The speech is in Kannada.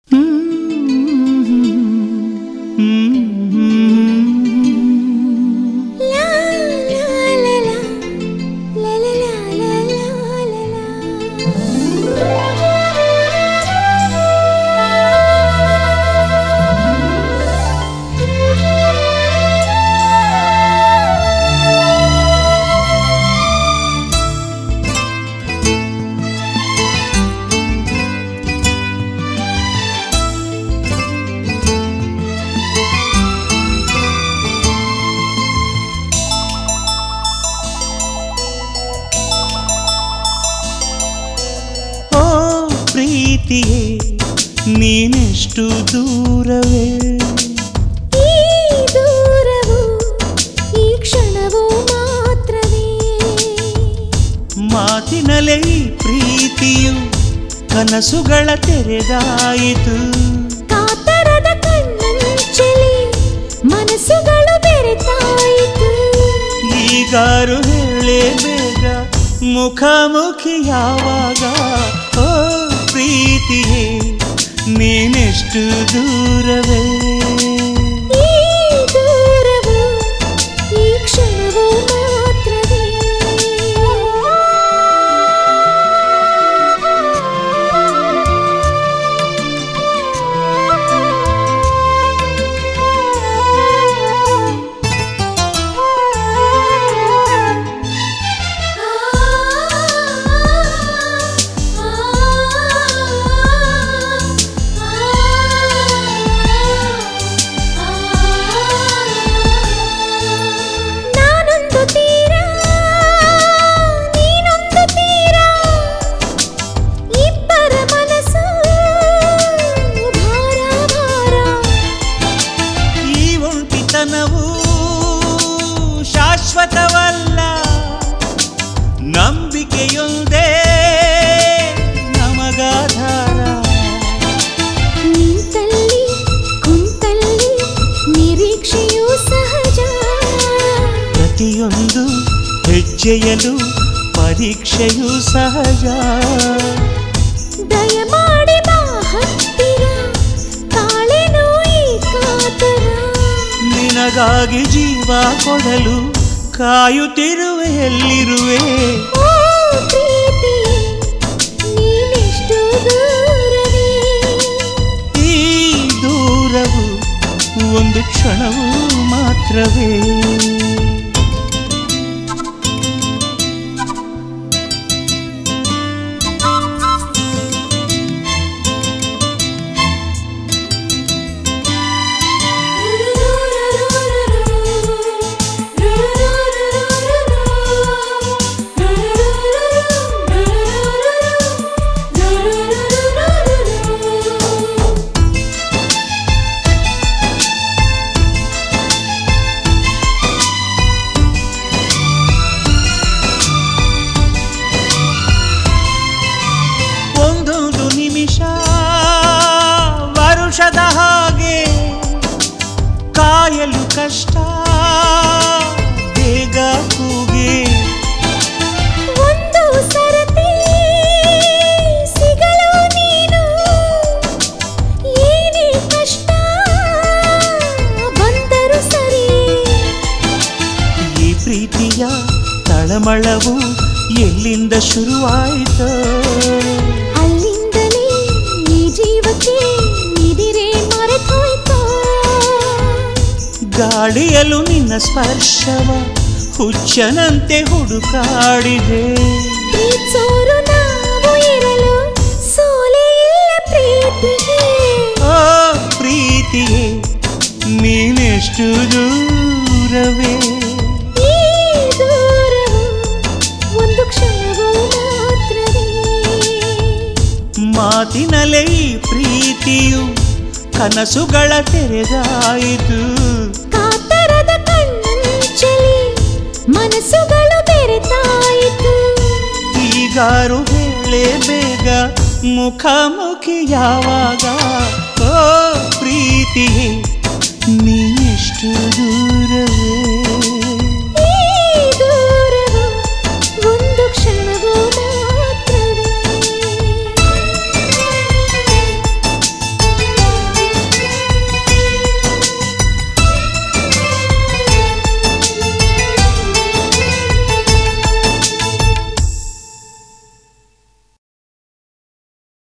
ಪ್ರೀತಿಯೇ ನೀನೆಷ್ಟು ದೂರವೇ, ಈ ದೂರವು ಈ ಕ್ಷಣವೂ ಮಾತ್ರವೇ. ಮಾತಿನಲ್ಲೇ ಈ ಪ್ರೀತಿಯು ಕನಸುಗಳ ತೆರೆದಾಯಿತು. ಕಾತರದ ಕಣ್ಣಂಚಲಿ ಮನಸ್ಸುಗಳು ಬೆರೆತಾಯಿತು. ಈಗಾರು ಹೇಳೇ ಬೇಗ ಮುಖಾಮುಖಿ ಯಾವಾಗ. ಓ ಪ್ರೀತಿಯೇ ನೀನೆಷ್ಟು ದೂರವೇ, ಈ ದೂರವು ಈ ಕ್ಷಣವೂ ಮಾತ್ರವೇ. ಶಾಶ್ವತವಲ್ಲ ನಂಬಿಕೆಯೊಂದೇ ನಮಗಾಧಾರ. ನಿಂತಲ್ಲಿ ಕುಂತಲ್ಲಿ ನಿರೀಕ್ಷೆಯೂ ಸಹಜ. ಪ್ರತಿಯೊಂದು ಹೆಜ್ಜೆಯಲು ಪರೀಕ್ಷೆಯೂ ಸಹಜ. ದಯಮಾಡಿ ಬಾ ಹತ್ತಿರ ತಾಳೆನೋ ಈ ಕಾತರ. ನಿನಗಾಗಿ ಜೀವ ಕೊಡಲು ಕಾಯುತ್ತಿರುವೆ, ಎಲ್ಲಿರುವೆ. ಓ ಪ್ರೀತಿ ನೀನೆಷ್ಟು ದೂರವೇ, ಈ ದೂರವು ಒಂದು ಕ್ಷಣವೂ ಮಾತ್ರವೇ. ಒಂದೊಂದು ನಿಮಿಷ ವರುಷದ ಹಾಗೆ ಕಾಯಲು ಕಷ್ಟ, ಬೇಗ ಕೂಗೆ. ಒಂದು ಸರತಿ ಸಿಗಲು ನೀನು ಏನೇ ಕಷ್ಟ ಬಂದರು ಸರಿ. ಈ ಪ್ರೀತಿಯ ತಳಮಳವು ಎಲ್ಲಿಂದ ಶುರುವಾಯಿತು? ಅಲ್ಲಿಂದಲೇ ಈ ಜೀವಕ್ಕೆ ನಿದಿರೆ ಮರೆತೋಯ್ತು. ಗಾಳಿಯಲು ನಿನ್ನ ಸ್ಪರ್ಶವ ಹುಚ್ಚನಂತೆ ಹುಡುಕಾಡಿದೆ. ಪ್ರೀತ್ಸೋರು ನಾವು ಇರಲು ಸೋಲೇ ಇಲ್ಲ ಪ್ರೀತಿಗೆ. ಓ ಪ್ರೀತಿಯೇ ನೀನೆಷ್ಟು ದೂರವೇ, ಈ ದೂರವು ಒಂದು ಕ್ಷಣವೂ ಮಾತ್ರವೇ. ಮಾತಿನಲ್ಲೇ ಈ ಪ್ರೀತಿಯು ಕನಸುಗಳ ತೆರೆದಾಯಿತು. ಕಾತರದ ಕಣ್ಣಂಚಲಿ ಮನಸ್ಸುಗಳು ಬೆರೆತಾಯಿತು. ಈಗಾರು ಹೇಳೇ ಬೇಗ ಮುಖಾಮುಖಿ ಯಾವಾಗ. ಓ ಪ್ರೀತಿಯೇ ನೀನೆಷ್ಟು ದೂರ.